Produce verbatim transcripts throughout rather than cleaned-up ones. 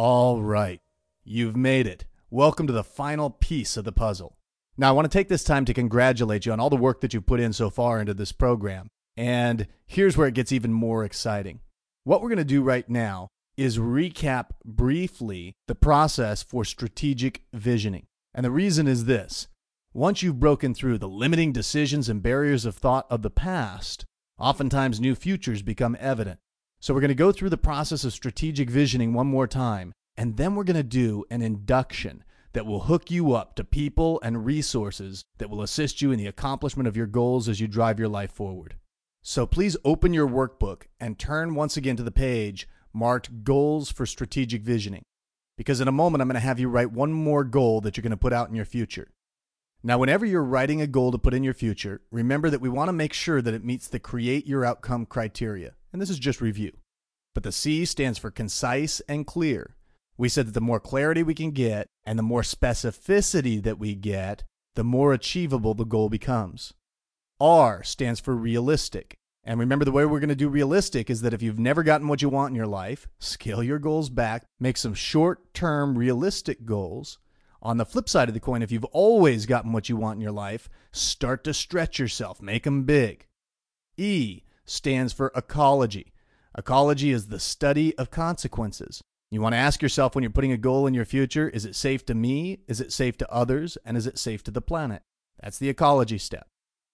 All right, you've made it. Welcome to the final piece of the puzzle. Now, I want to take this time to congratulate you on all the work that you've put in so far into this program. And here's where it gets even more exciting. What we're going to do right now is recap briefly the process for strategic visioning. And the reason is this. Once you've broken through the limiting decisions and barriers of thought of the past, oftentimes new futures become evident. So we're going to go through the process of strategic visioning one more time, and then we're going to do an induction that will hook you up to people and resources that will assist you in the accomplishment of your goals as you drive your life forward. So please open your workbook and turn once again to the page marked Goals for Strategic Visioning, because in a moment I'm going to have you write one more goal that you're going to put out in your future. Now, whenever you're writing a goal to put in your future, remember that we want to make sure that it meets the Create Your Outcome criteria. And this is just review. But the C stands for concise and clear. We said that the more clarity we can get and the more specificity that we get, the more achievable the goal becomes. R stands for realistic. And remember, the way we're going to do realistic is that if you've never gotten what you want in your life, scale your goals back, make some short-term realistic goals. On the flip side of the coin, if you've always gotten what you want in your life, start to stretch yourself, make them big. E stands for ecology. Ecology is the study of consequences. You want to ask yourself when you're putting a goal in your future, is it safe to me? Is it safe to others? And is it safe to the planet? That's the ecology step.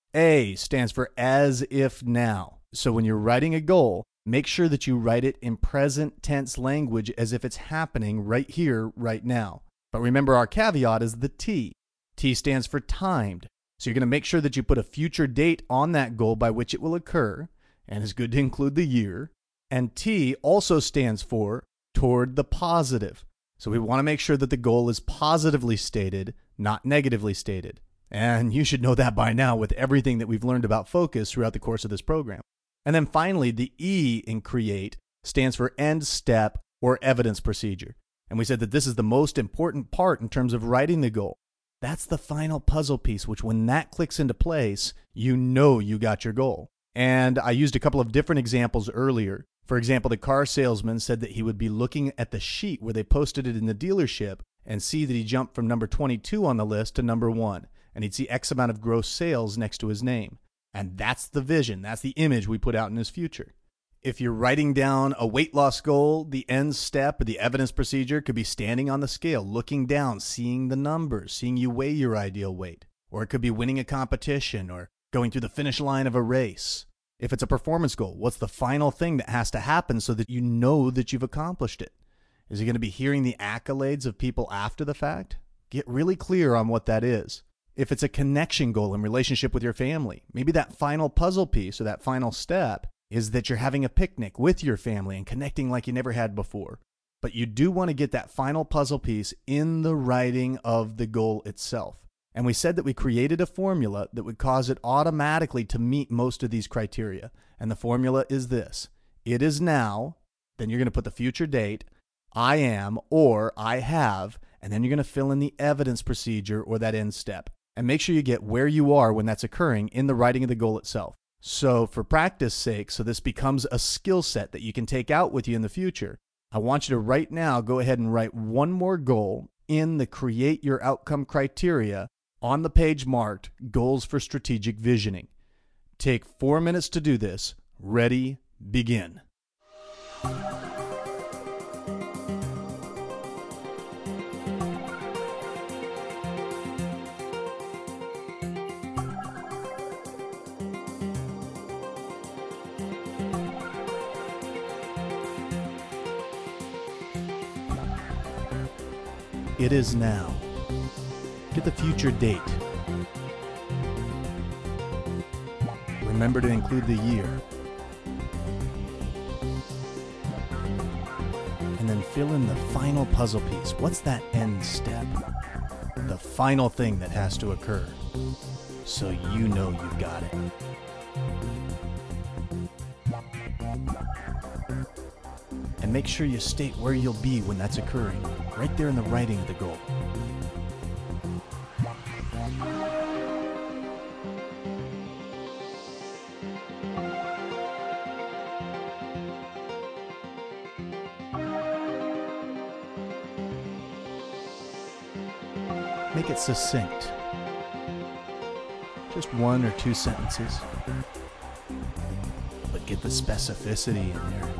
A stands for as if now. So when you're writing a goal, make sure that you write it in present tense language as if it's happening right here, right now. But remember, our caveat is the T. T stands for timed. So you're going to make sure that you put a future date on that goal by which it will occur, and it's good to include the year. And T also stands for toward the positive. So we want to make sure that the goal is positively stated, not negatively stated. And you should know that by now with everything that we've learned about focus throughout the course of this program. And then finally, the E in create stands for end step or evidence procedure. And we said that this is the most important part in terms of writing the goal. That's the final puzzle piece, which when that clicks into place, you know you got your goal. And I used a couple of different examples earlier. For example, the car salesman said that he would be looking at the sheet where they posted it in the dealership and see that he jumped from number twenty-two on the list to number one. And he'd see X amount of gross sales next to his name. And that's the vision. That's the image we put out in his future. If you're writing down a weight loss goal, the end step or the evidence procedure could be standing on the scale, looking down, seeing the numbers, seeing you weigh your ideal weight. Or it could be winning a competition or going through the finish line of a race. If it's a performance goal, what's the final thing that has to happen so that you know that you've accomplished it? Is it going to be hearing the accolades of people after the fact? Get really clear on what that is. If it's a connection goal in relationship with your family, maybe that final puzzle piece or that final step is that you're having a picnic with your family and connecting like you never had before. But you do want to get that final puzzle piece in the writing of the goal itself. And we said that we created a formula that would cause it automatically to meet most of these criteria. And the formula is this. It is now, then you're going to put the future date, I am, or I have, and then you're going to fill in the evidence procedure or that end step. And make sure you get where you are when that's occurring in the writing of the goal itself. So for practice sake, so this becomes a skill set that you can take out with you in the future, I want you to right now go ahead and write one more goal in the Create Your Outcome criteria on the page marked Goals for Strategic Visioning. Take four minutes to do this. Ready, begin. It is now. Get the future date. Remember to include the year. And then fill in the final puzzle piece. What's that end step? The final thing that has to occur. So you know you've got it. And make sure you state where you'll be when that's occurring, right there in the writing of the goal. make it succinct. Just one or two sentences. But get the specificity in there.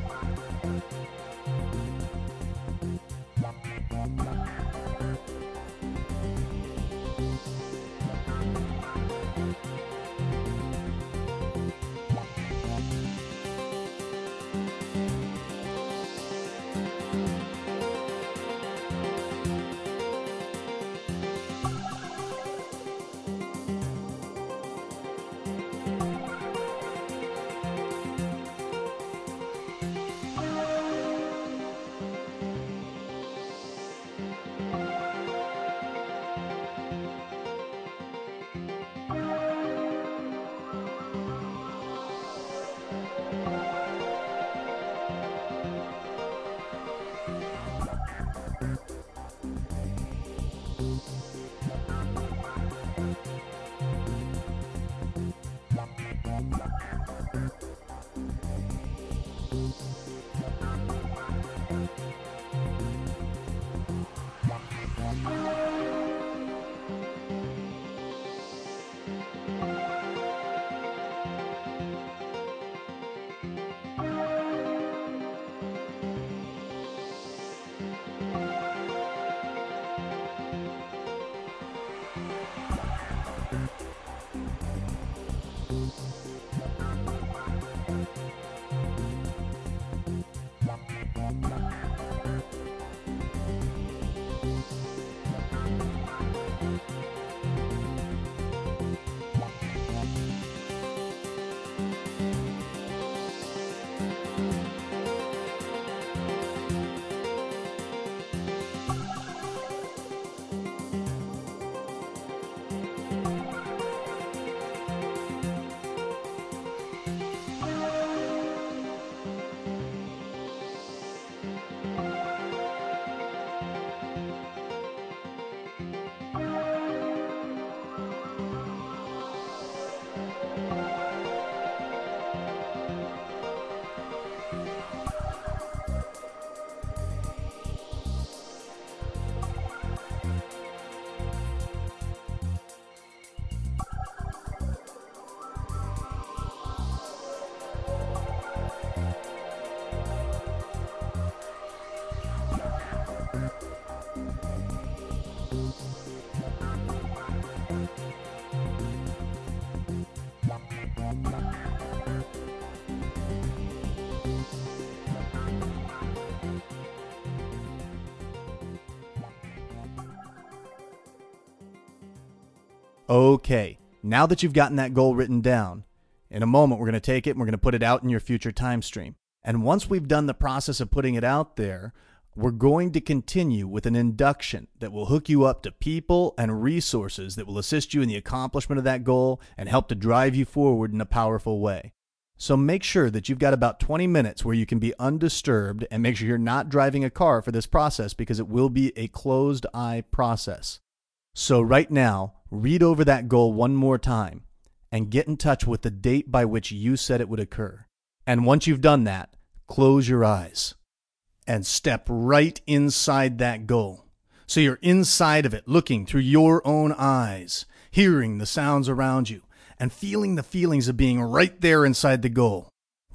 Okay, now that you've gotten that goal written down, in a moment we're going to take it and we're going to put it out in your future time stream. And once we've done the process of putting it out there, we're going to continue with an induction that will hook you up to people and resources that will assist you in the accomplishment of that goal and help to drive you forward in a powerful way. So make sure that you've got about twenty minutes where you can be undisturbed, and make sure you're not driving a car for this process because it will be a closed eye process. So right now, read over that goal one more time and get in touch with the date by which you said it would occur. And once you've done that, close your eyes and step right inside that goal. So you're inside of it, looking through your own eyes, hearing the sounds around you, and feeling the feelings of being right there inside the goal,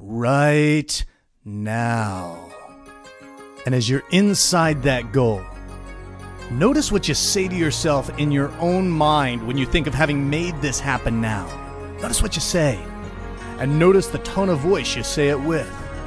right now. And as you're inside that goal, notice what you say to yourself in your own mind when you think of having made this happen now. Notice what you say, and notice the tone of voice you say it with.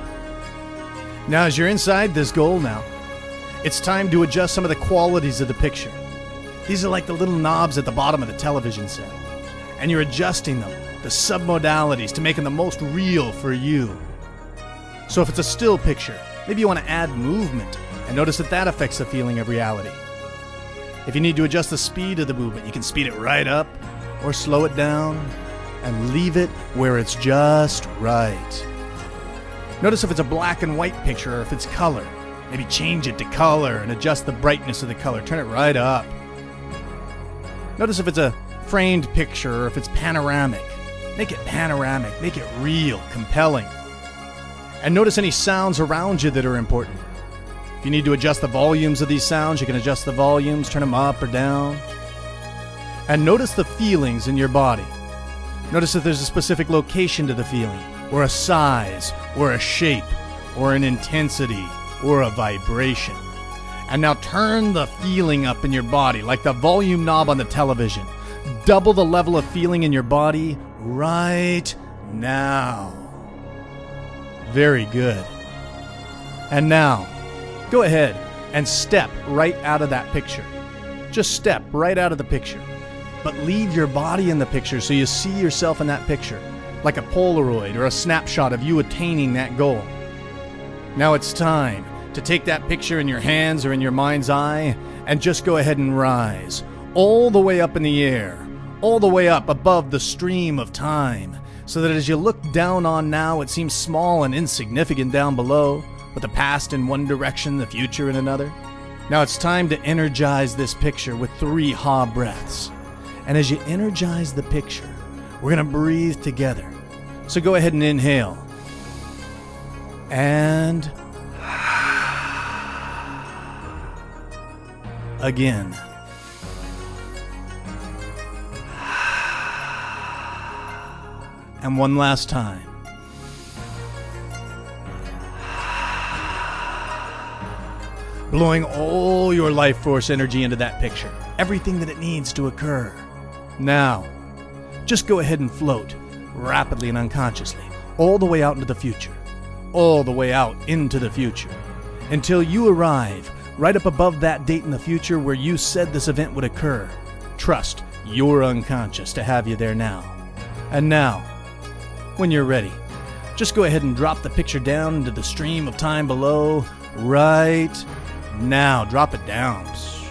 Now, as you're inside this goal now, it's time to adjust some of the qualities of the picture. These are like the little knobs at the bottom of the television set, and you're adjusting them, the submodalities, to make them the most real for you. So if it's a still picture, maybe you want to add movement, and notice that that affects the feeling of reality. If you need to adjust the speed of the movement, you can speed it right up or slow it down and leave it where it's just right. Notice if it's a black and white picture or if it's color. Maybe change it to color and adjust the brightness of the color. Turn it right up. Notice if it's a framed picture or if it's panoramic. Make it panoramic. Make it real, compelling. And notice any sounds around you that are important. If you need to adjust the volumes of these sounds, you can adjust the volumes, turn them up or down. And notice the feelings in your body. Notice if there's a specific location to the feeling, or a size, or a shape, or an intensity, or a vibration. And now turn the feeling up in your body like the volume knob on the television. Double the level of feeling in your body right now. Very good. And now, go ahead and step right out of that picture. Just step right out of the picture. But leave your body in the picture so you see yourself in that picture, like a Polaroid or a snapshot of you attaining that goal. Now it's time to take that picture in your hands or in your mind's eye and just go ahead and rise all the way up in the air, all the way up above the stream of time, so that as you look down on now, it seems small and insignificant down below, with the past in one direction, the future in another. Now it's time to energize this picture with three ha breaths. And as you energize the picture, we're going to breathe together. So go ahead and inhale. And again. And one last time. Blowing all your life force energy into that picture. Everything that it needs to occur. Now, just go ahead and float rapidly and unconsciously all the way out into the future. All the way out into the future. Until you arrive right up above that date in the future where you said this event would occur. Trust your unconscious to have you there now. And now, when you're ready, just go ahead and drop the picture down into the stream of time below right now. Drop it down.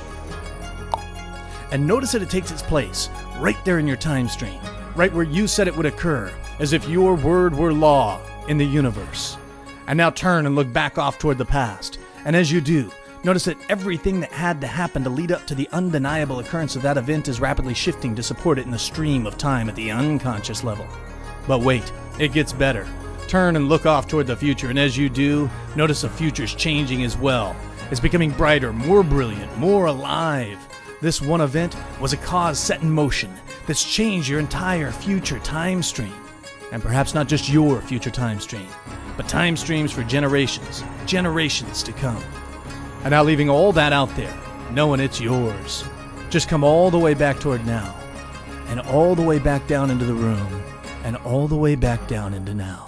And notice that it takes its place right there in your time stream, right where you said it would occur, as if your word were law in the universe. And now turn and look back off toward the past. And as you do, notice that everything that had to happen to lead up to the undeniable occurrence of that event is rapidly shifting to support it in the stream of time at the unconscious level. But wait, it gets better. Turn and look off toward the future, and as you do, notice the future's changing as well. It's becoming brighter, more brilliant, more alive. This one event was a cause set in motion that's changed your entire future time stream. And perhaps not just your future time stream, but time streams for generations, generations to come. And now leaving all that out there, knowing it's yours, just come all the way back toward now, and all the way back down into the room, and all the way back down into now.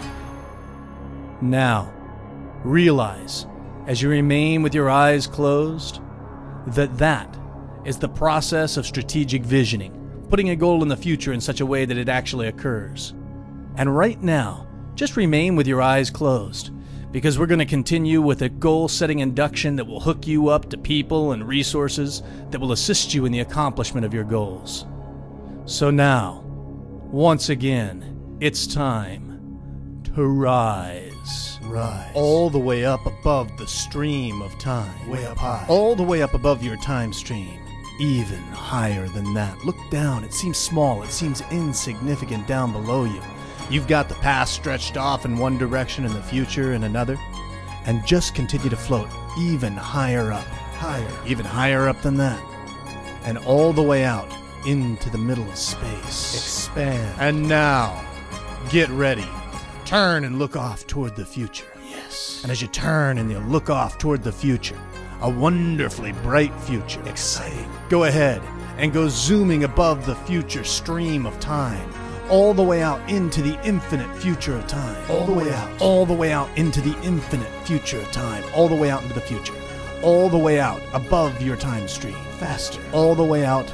Now, realize, as you remain with your eyes closed, that that is the process of strategic visioning, putting a goal in the future in such a way that it actually occurs. And right now, just remain with your eyes closed, because we're going to continue with a goal-setting induction that will hook you up to people and resources that will assist you in the accomplishment of your goals. So now, once again, it's time to rise. Rise. All the way up above the stream of time. Way up high. All the way up above your time stream. Even higher than that. Look down. It seems small. It seems insignificant down below you. You've got the past stretched off in one direction and the future in another. And just continue to float even higher up. Higher. Even higher up than that. And all the way out into the middle of space. Expand. And now, get ready. Turn and look off toward the future. Yes. And as you turn and you look off toward the future, a wonderfully bright future. Exciting. Go ahead and go zooming above the future stream of time, all the way out into the infinite future of time. All the way out. All the way out into the infinite future of time. All the way out into the future. All the way out above your time stream. Faster. All the way out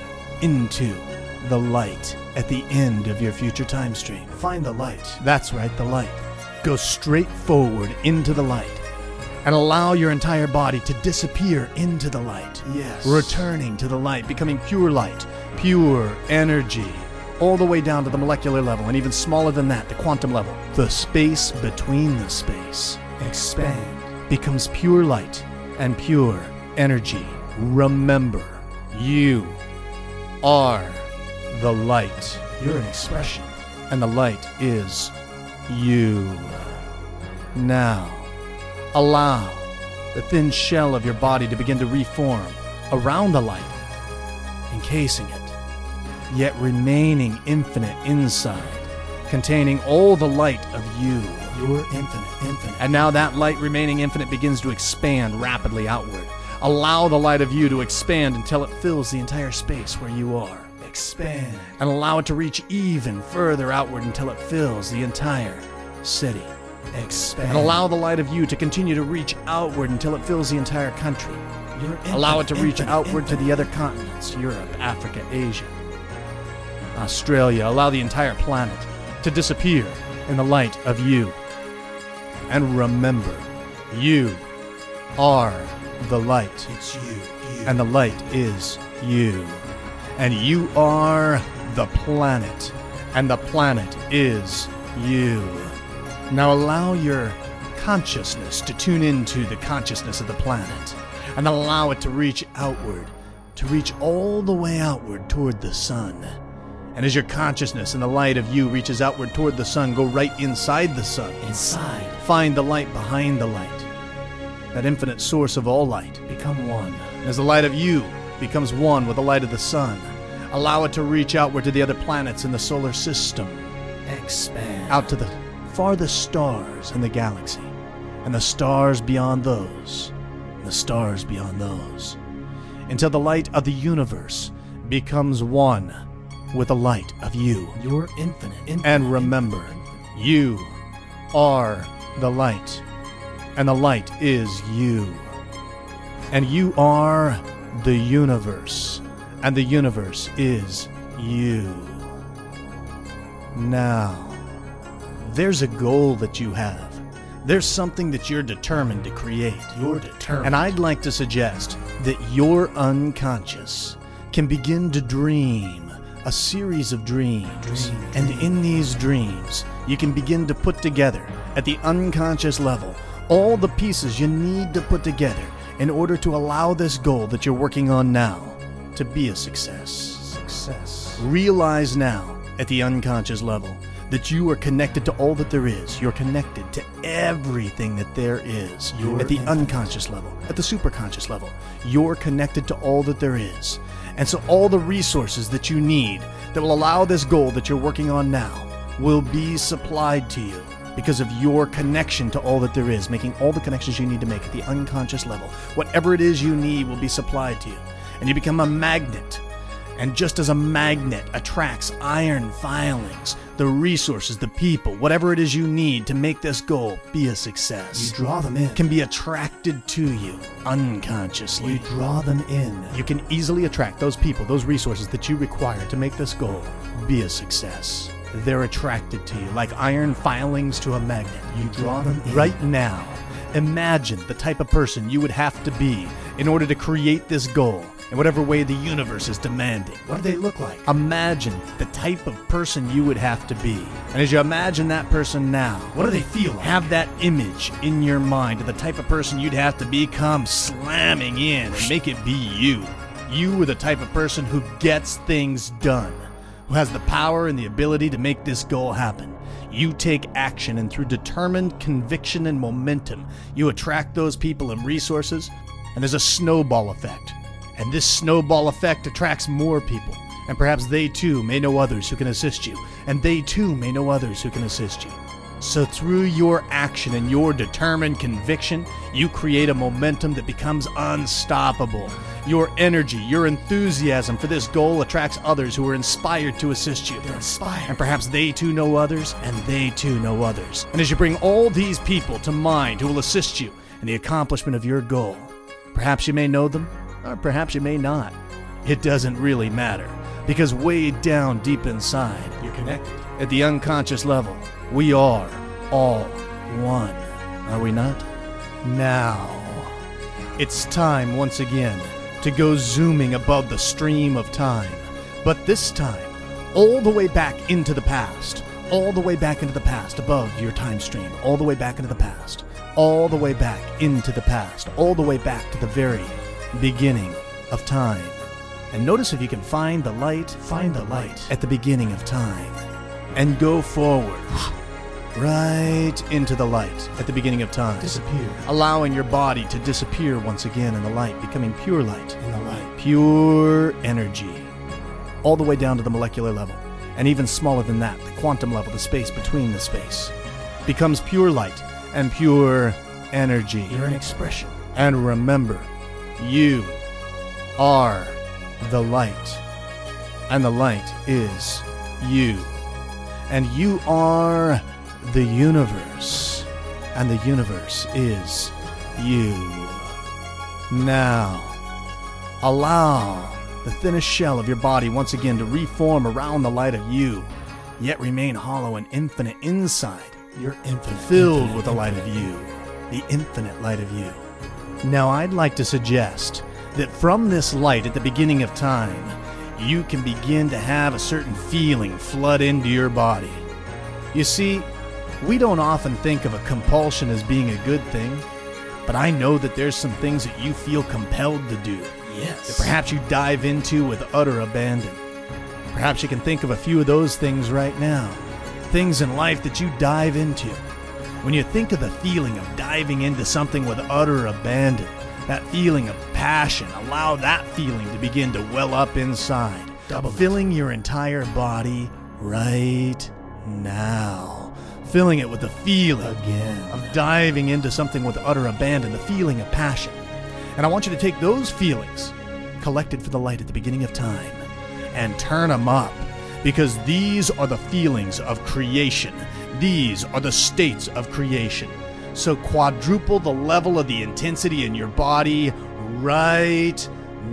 into the light at the end of your future time stream. Find the light. That's right, the light. Go straight forward into the light and allow your entire body to disappear into the light. Yes. Returning to the light, becoming pure light, pure energy, all the way down to the molecular level, and even smaller than that, the quantum level. The space between the space. Expand. Becomes pure light and pure energy. Remember, you are the light. You're an expression. And the light is you. Now, allow the thin shell of your body to begin to reform around the light, encasing it, yet remaining infinite inside, containing all the light of you. You're infinite, infinite. And now that light remaining infinite begins to expand rapidly outward. Allow the light of you to expand until it fills the entire space where you are. Expand. And allow it to reach even further outward until it fills the entire city. Expand. And allow the light of you to continue to reach outward until it fills the entire country. You're infinite, Allow it to reach infinite, outward infinite. to the other continents, Europe, Africa, Asia, Australia. Allow the entire planet to disappear in the light of you. And remember, you are the light. It's you, you. And the light is you. And you are the planet. And the planet is you. Now allow your consciousness to tune into the consciousness of the planet. And allow it to reach outward. To reach all the way outward toward the sun. And as your consciousness and the light of you reaches outward toward the sun, go right inside the sun. Inside. Find the light behind the light. That infinite source of all light. Become one. As the light of you becomes one with the light of the sun, allow it to reach outward to the other planets in the solar system, Expand. out to the farthest stars in the galaxy, and the stars beyond those, and the stars beyond those, until the light of the universe becomes one with the light of you. You're infinite, infinite. And remember, you are the light, and the light is you. And you are the universe, and the universe is you. Now, there's a goal that you have. There's something that you're determined to create. You're determined. And I'd like to suggest that your unconscious can begin to dream a series of dreams. Dream, and dream. in these dreams, you can begin to put together, at the unconscious level, all the pieces you need to put together in order to allow this goal that you're working on now to be a success. Success. Realize now, at the unconscious level, that you are connected to all that there is. You're connected to everything that there is. You're at the infinite. unconscious level, at the superconscious level, you're connected to all that there is. And so all the resources that you need that will allow this goal that you're working on now will be supplied to you because of your connection to all that there is, making all the connections you need to make at the unconscious level. Whatever it is you need will be supplied to you. And you become a magnet. And just as a magnet attracts iron filings, the resources, the people, whatever it is you need to make this goal be a success, You draw them in. can be attracted to you unconsciously. You draw them in. You can easily attract those people, those resources that you require to make this goal be a success. They're attracted to you like iron filings to a magnet. You draw them in. Right now, imagine the type of person you would have to be in order to create this goal in whatever way the universe is demanding. What do they look like? Imagine the type of person you would have to be. And as you imagine that person now, What do they feel like? have that image in your mind of the type of person you'd have to become slamming in and make it be you. You are the type of person who gets things done, who has the power and the ability to make this goal happen. You take action, and through determined conviction and momentum, you attract those people and resources, and there's a snowball effect. And this snowball effect attracts more people, and perhaps they too may know others who can assist you, and they too may know others who can assist you. So through your action and your determined conviction, you create a momentum that becomes unstoppable. Your energy, your enthusiasm for this goal attracts others who are inspired to assist you. They're inspired. And perhaps they too know others, and they too know others. And as you bring all these people to mind who will assist you in the accomplishment of your goal, perhaps you may know them, or perhaps you may not. It doesn't really matter, because way down deep inside, You're connected. at the unconscious level, we are all one, are we not? Now, it's time once again to go zooming above the stream of time, but this time, all the way back into the past, all the way back into the past, above your time stream, all the way back into the past, all the way back into the past, all the way back to the very beginning of time. And notice if you can find the light, Find the light. at the beginning of time, and go forward, right into the light at the beginning of time, Disappear allowing your body to disappear once again in the light, becoming pure light, in the light. pure energy. all the way down to the molecular level, and even smaller than that, the quantum level, the space between the space, becomes pure light and pure energy. You're an expression. And remember, you are the light, and the light is you. And you are the universe, and the universe is you. Now, allow the thinnest shell of your body once again to reform around the light of you, yet remain hollow and infinite inside. You're infinite. Filled infinite, with the light of you, the infinite light of you. Now, I'd like to suggest that from this light at the beginning of time, you can begin to have a certain feeling flood into your body. You see, we don't often think of a compulsion as being a good thing, but I know that there's some things that you feel compelled to do, Yes. that perhaps you dive into with utter abandon. Perhaps you can think of a few of those things right now, things in life that you dive into. When you think of the feeling of diving into something with utter abandon, that feeling of passion, allow that feeling to begin to well up inside, Double it. filling your entire body right now. Filling it with the feeling Again. of diving into something with utter abandon, the feeling of passion. And I want you to take those feelings, collected for the light at the beginning of time, and turn them up, because these are the feelings of creation. These are the states of creation. So quadruple the level of the intensity in your body right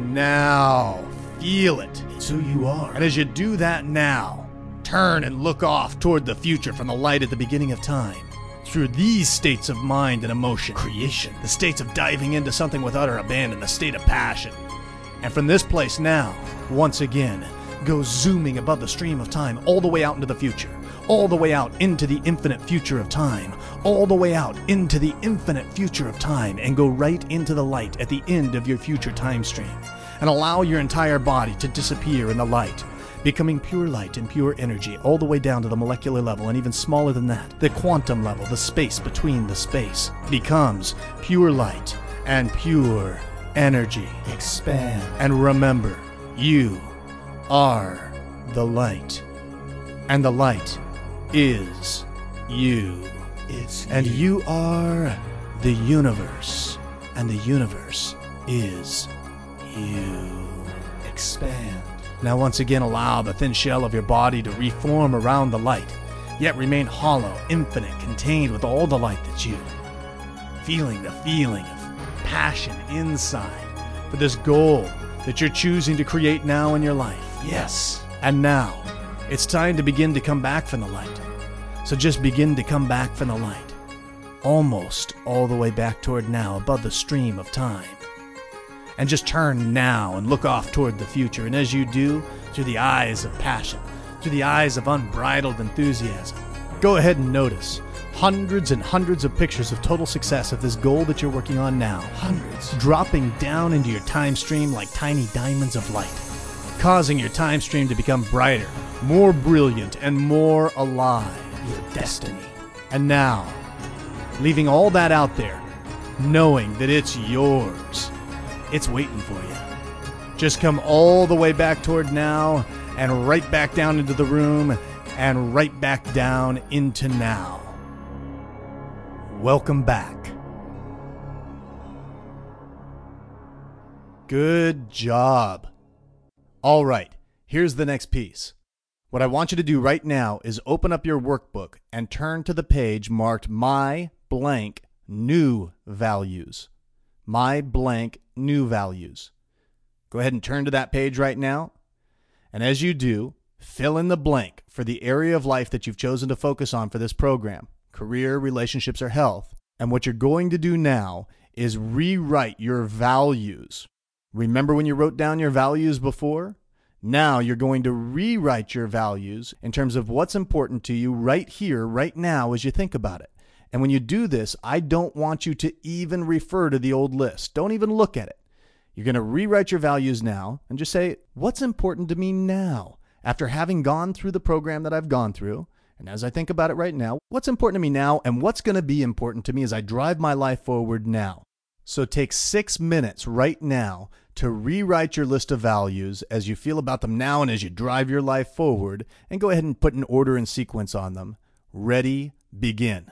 now. Feel it. It's who you are. And as you do that now, turn and look off toward the future from the light at the beginning of time. Through these states of mind and emotion, creation, the states of diving into something with utter abandon, the state of passion. And from this place now, once again, go zooming above the stream of time all the way out into the future, all the way out into the infinite future of time, all the way out into the infinite future of time, and go right into the light at the end of your future time stream. And allow your entire body to disappear in the light, becoming pure light and pure energy all the way down to the molecular level, and even smaller than that, the quantum level, the space between the space, becomes pure light and pure energy. Expand. And remember, you are the light, and the light is you. It's And you are the universe, and the universe is you. expand. Now once again, allow the thin shell of your body to reform around the light, yet remain hollow, infinite, contained with all the light that's you. Feeling the feeling of passion inside for this goal that you're choosing to create now in your life. Yes. And now, it's time to begin to come back from the light. So just begin to come back from the light. Almost all the way back toward now, above the stream of time. And just turn now and look off toward the future. And as you do, through the eyes of passion, through the eyes of unbridled enthusiasm, go ahead and notice hundreds and hundreds of pictures of total success of this goal that you're working on now. Hundreds. Dropping down into your time stream like tiny diamonds of light, causing your time stream to become brighter, more brilliant, and more alive. Your destiny. And now, leaving all that out there, knowing that it's yours, it's waiting for you. Just come all the way back toward now, and right back down into the room, and right back down into now. Welcome back. Good job. All right, here's the next piece. What I want you to do right now is open up your workbook and turn to the page marked My Blank New Values. My Blank New Values. Go ahead and turn to that page right now. And as you do, fill in the blank for the area of life that you've chosen to focus on for this program. Career, relationships, or health. And what you're going to do now is rewrite your values. Remember when you wrote down your values before? Now you're going to rewrite your values in terms of what's important to you right here, right now, as you think about it. And when you do this, I don't want you to even refer to the old list. Don't even look at it. You're going to rewrite your values now and just say, what's important to me now? After having gone through the program that I've gone through, and as I think about it right now, what's important to me now, and what's going to be important to me as I drive my life forward now? So take six minutes right now to rewrite your list of values as you feel about them now and as you drive your life forward, and go ahead and put an order and sequence on them. Ready, begin.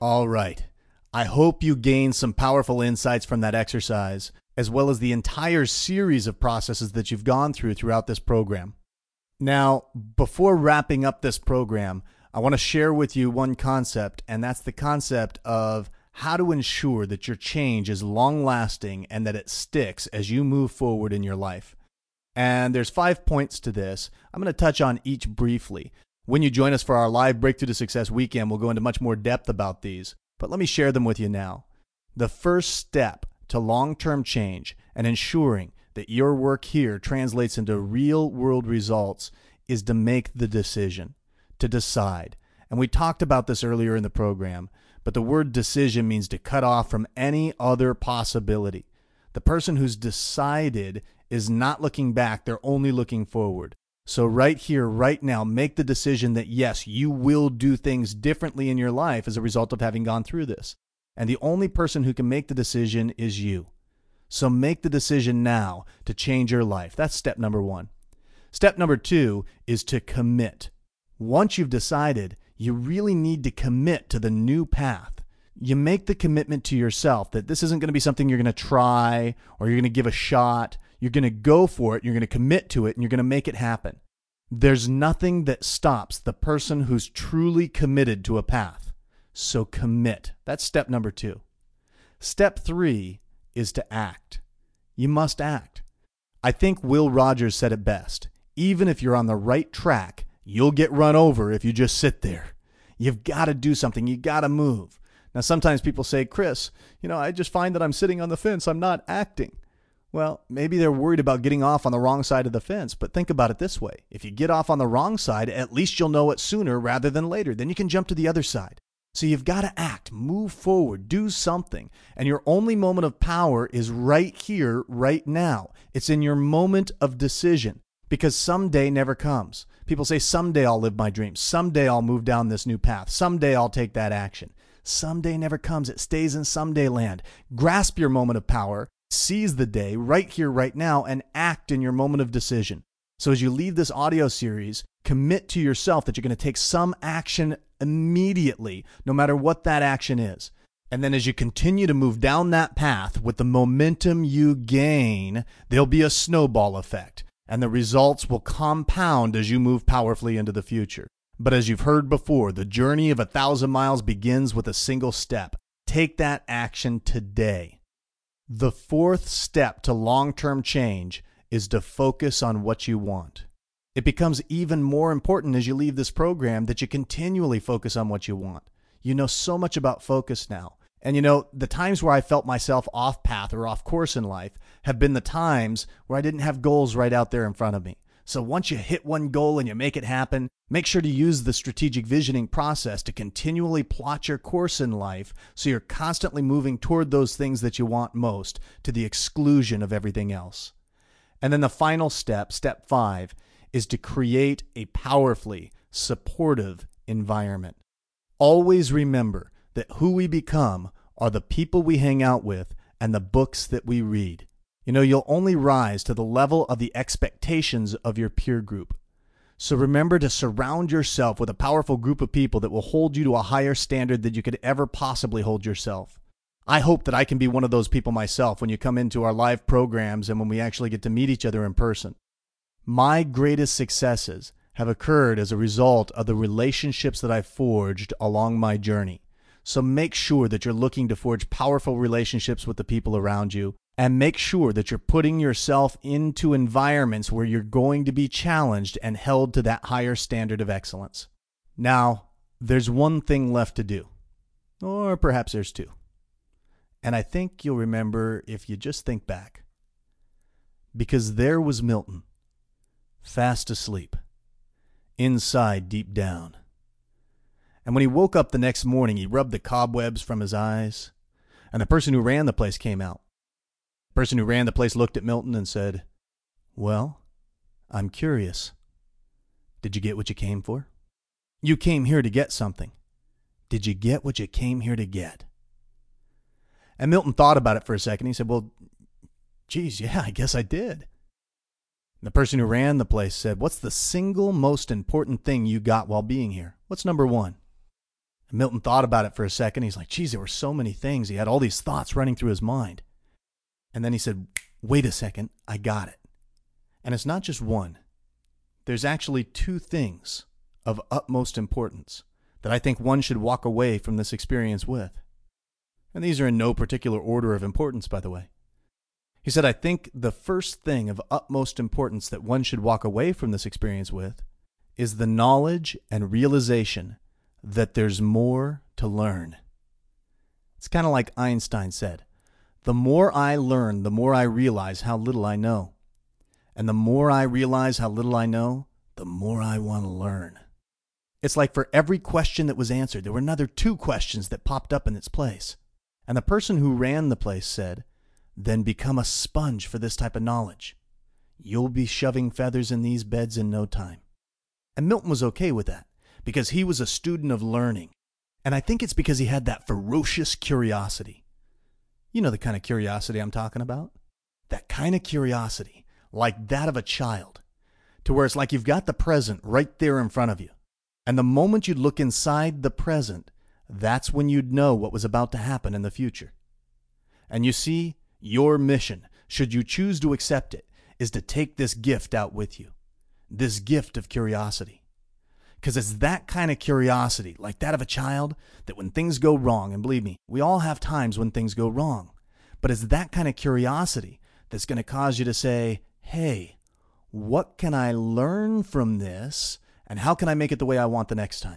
All right. I hope you gained some powerful insights from that exercise, as well as the entire series of processes that you've gone through throughout this program. Now, before wrapping up this program, I want to share with you one concept, and that's the concept of how to ensure that your change is long-lasting and that it sticks as you move forward in your life. And there's five points to this. I'm going to touch on each briefly. When you join us for our live Breakthrough to Success weekend, we'll go into much more depth about these, but let me share them with you now. The first step to long-term change and ensuring that your work here translates into real-world results is to make the decision, to decide. And we talked about this earlier in the program, but the word decision means to cut off from any other possibility. The person who's decided is not looking back, they're only looking forward. So right here, right now, make the decision that yes, you will do things differently in your life as a result of having gone through this. And the only person who can make the decision is you. So make the decision now to change your life. That's step number one. Step number two is to commit. Once you've decided, you really need to commit to the new path. You make the commitment to yourself that this isn't going to be something you're going to try or you're going to give a shot. You're going to go for it, you're going to commit to it, and you're going to make it happen. There's nothing that stops the person who's truly committed to a path. So commit. That's step number two. Step three is to act. You must act. I think Will Rogers said it best. Even if you're on the right track, you'll get run over if you just sit there. You've got to do something. You got to move. Now, sometimes people say, Chris, you know, I just find that I'm sitting on the fence. I'm not acting. Well, maybe they're worried about getting off on the wrong side of the fence, but think about it this way. If you get off on the wrong side, at least you'll know it sooner rather than later. Then you can jump to the other side. So you've got to act, move forward, do something. And your only moment of power is right here, right now. It's in your moment of decision because someday never comes. People say, someday I'll live my dreams. Someday I'll move down this new path. Someday I'll take that action. Someday never comes. It stays in someday land. Grasp your moment of power, seize the day right here, right now, and act in your moment of decision. So as you leave this audio series, commit to yourself that you're going to take some action immediately, no matter what that action is. And then as you continue to move down that path with the momentum you gain, there'll be a snowball effect, and the results will compound as you move powerfully into the future. But as you've heard before, the journey of a thousand miles begins with a single step. Take that action today. The fourth step to long-term change is to focus on what you want. It becomes even more important as you leave this program that you continually focus on what you want. You know so much about focus now. And you know, the times where I felt myself off path or off course in life have been the times where I didn't have goals right out there in front of me. So once you hit one goal and you make it happen, make sure to use the strategic visioning process to continually plot your course in life so you're constantly moving toward those things that you want most to the exclusion of everything else. And then the final step, step five, is to create a powerfully supportive environment. Always remember that who we become are the people we hang out with and the books that we read. You know, you'll only rise to the level of the expectations of your peer group. So remember to surround yourself with a powerful group of people that will hold you to a higher standard than you could ever possibly hold yourself. I hope that I can be one of those people myself when you come into our live programs and when we actually get to meet each other in person. My greatest successes have occurred as a result of the relationships that I've forged along my journey. So make sure that you're looking to forge powerful relationships with the people around you. And make sure that you're putting yourself into environments where you're going to be challenged and held to that higher standard of excellence. Now, there's one thing left to do. Or perhaps there's two. And I think you'll remember if you just think back. Because there was Milton, fast asleep, inside deep down. And when he woke up the next morning, he rubbed the cobwebs from his eyes, and the person who ran the place came out. The person who ran the place looked at Milton and said, "Well, I'm curious. Did you get what you came for? You came here to get something. Did you get what you came here to get?" And Milton thought about it for a second. He said, "Well, geez, yeah, I guess I did." And the person who ran the place said, "What's the single most important thing you got while being here? What's number one?" Milton thought about it for a second. He's like, geez, there were so many things. He had all these thoughts running through his mind. And then he said, wait a second, I got it. And it's not just one. There's actually two things of utmost importance that I think one should walk away from this experience with. And these are in no particular order of importance, by the way. He said, I think the first thing of utmost importance that one should walk away from this experience with is the knowledge and realization that there's more to learn. It's kind of like Einstein said, the more I learn, the more I realize how little I know. And the more I realize how little I know, the more I want to learn. It's like for every question that was answered, there were another two questions that popped up in its place. And the person who ran the place said, then become a sponge for this type of knowledge. You'll be shoving feathers in these beds in no time. And Milton was okay with that because he was a student of learning. And I think it's because he had that ferocious curiosity. You know the kind of curiosity I'm talking about? That kind of curiosity, like that of a child, to where it's like you've got the present right there in front of you. And the moment you'd look inside the present, that's when you'd know what was about to happen in the future. And you see, your mission, should you choose to accept it, is to take this gift out with you. This gift of curiosity. Because it's that kind of curiosity, like that of a child, that when things go wrong, and believe me, we all have times when things go wrong, but it's that kind of curiosity that's going to cause you to say, hey, what can I learn from this, and how can I make it the way I want the next time?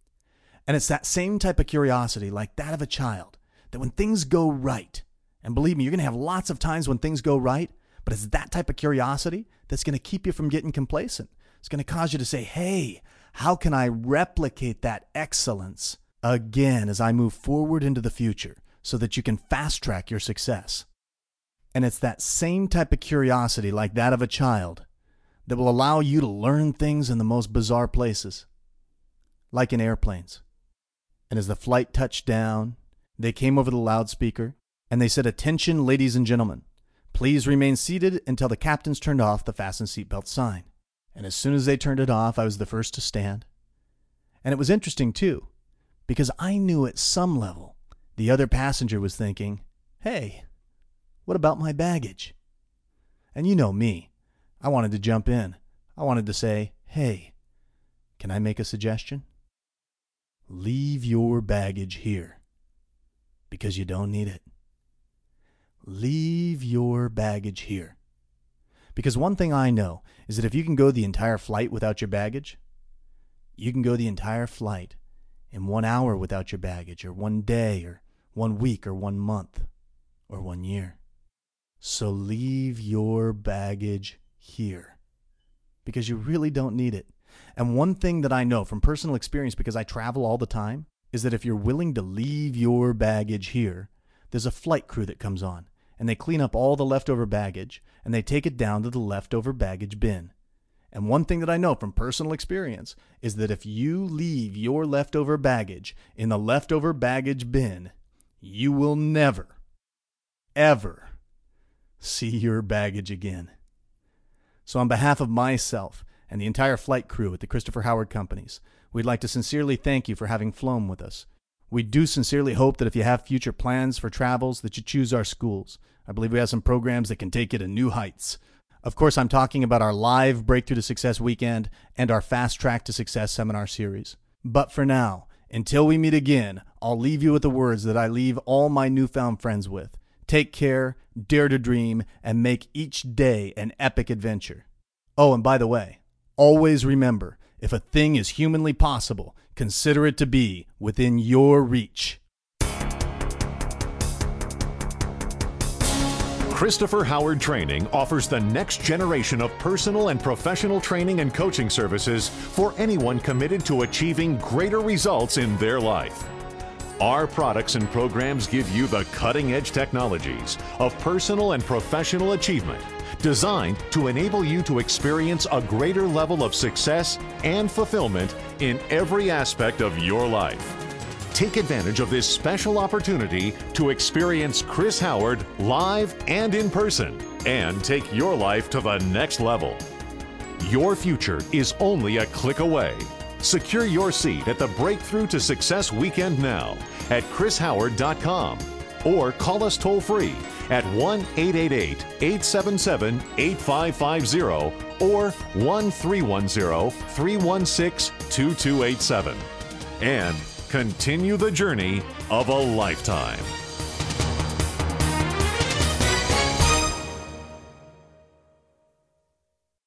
And it's that same type of curiosity, like that of a child, that when things go right, and believe me, you're going to have lots of times when things go right, but it's that type of curiosity that's going to keep you from getting complacent. It's going to cause you to say, hey, how can I replicate that excellence again as I move forward into the future so that you can fast track your success? And it's that same type of curiosity, like that of a child, that will allow you to learn things in the most bizarre places, like in airplanes. And as the flight touched down, they came over the loudspeaker and they said, attention, ladies and gentlemen, please remain seated until the captain's turned off the fasten seatbelt sign. And as soon as they turned it off, I was the first to stand. And it was interesting, too, because I knew at some level the other passenger was thinking, hey, what about my baggage? And you know me. I wanted to jump in. I wanted to say, hey, can I make a suggestion? Leave your baggage here because you don't need it. Leave your baggage here. Because one thing I know is that if you can go the entire flight without your baggage, you can go the entire flight in one hour without your baggage, or one day, or one week, or one month, or one year. So leave your baggage here because you really don't need it. And one thing that I know from personal experience, because I travel all the time, is that if you're willing to leave your baggage here, there's a flight crew that comes on. And they clean up all the leftover baggage, and they take it down to the leftover baggage bin. And one thing that I know from personal experience is that if you leave your leftover baggage in the leftover baggage bin, you will never, ever see your baggage again. So on behalf of myself and the entire flight crew at the Christopher Howard Companies, we'd like to sincerely thank you for having flown with us. We do sincerely hope that if you have future plans for travels, that you choose our schools. I believe we have some programs that can take you to new heights. Of course, I'm talking about our live Breakthrough to Success weekend and our Fast Track to Success seminar series. But for now, until we meet again, I'll leave you with the words that I leave all my newfound friends with. Take care, dare to dream, and make each day an epic adventure. Oh, and by the way, always remember, if a thing is humanly possible, consider it to be within your reach. Christopher Howard Training offers the next generation of personal and professional training and coaching services for anyone committed to achieving greater results in their life. Our products and programs give you the cutting-edge technologies of personal and professional achievement, designed to enable you to experience a greater level of success and fulfillment in every aspect of your life. Take advantage of this special opportunity to experience Chris Howard live and in person and take your life to the next level. Your future is only a click away. Secure your seat at the Breakthrough to Success Weekend now at chris howard dot com or call us toll free at one eight eight eight, eight seven seven, eight five five zero or one three one zero, three one six, two two eight seven. And continue the journey of a lifetime.